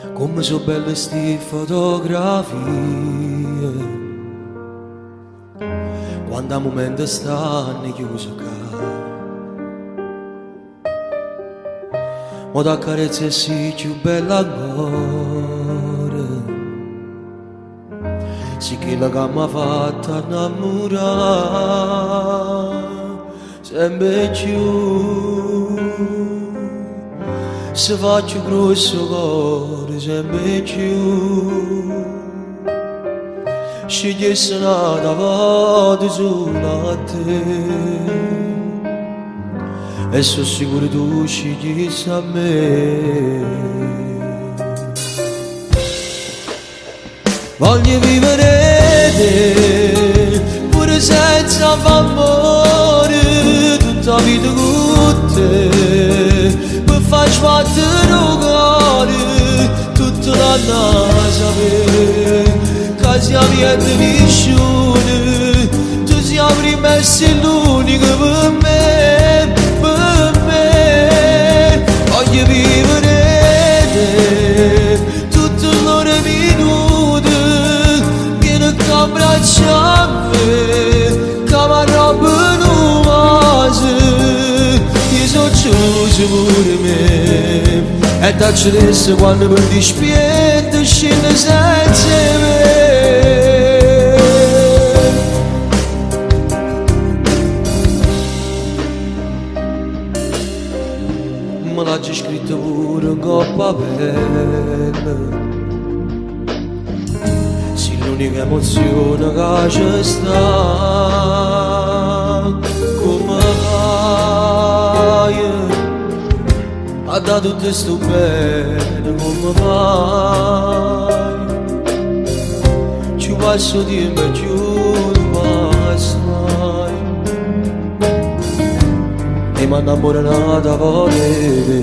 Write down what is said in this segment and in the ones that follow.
Come sono belle sti fotografie, quando a momento stanno chiuso qua. Ma da carezze sì più bella ancora, sì che la che mi ha fatta innamorare sempre più. Se faccio grosso cuore sempre più, scegliesse nata vado solo a te, e sono sicuro tu scegliessi a me. Voglio vivere te, pure senza amore, tutta la vita con te. Faccio battere il cuore tutta la naso, che siamo niente viscione, tu siamo rimessi l'unico per me, per me. Voglio vivere te, tutto l'ora minuto, vieni che abbracciami, che mi arrabbiano quasi. Sono chiuso pure me, e taccio adesso quando per dispietto scende senza me. Me l'ha già scritto pure in coppa bella, sì, l'unica emozione che c'è sta, come ha dato tutto sto bene come mai, ci passo tempo e più non passai, e mi innamoro nata volere.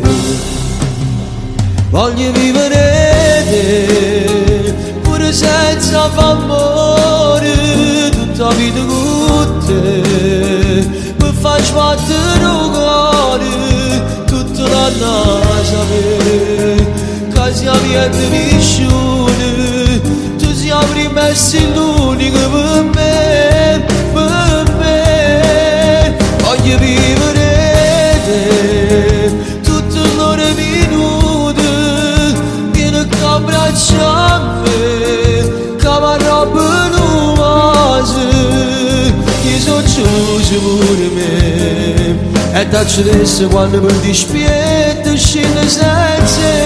Voglio vivere te, pure senza amore, tutta la vita con te, mi faccio battere il cuore la naso, che siamo niente viscione, tu siamo rimessi l'unico per me, per me. Voglio vivere te, tutto l'ora minuto, vieni che abbracciami, che mi arrabbiano quasi. Io sono chiuso pure me, e taccio adesso quando per dispietto scende senza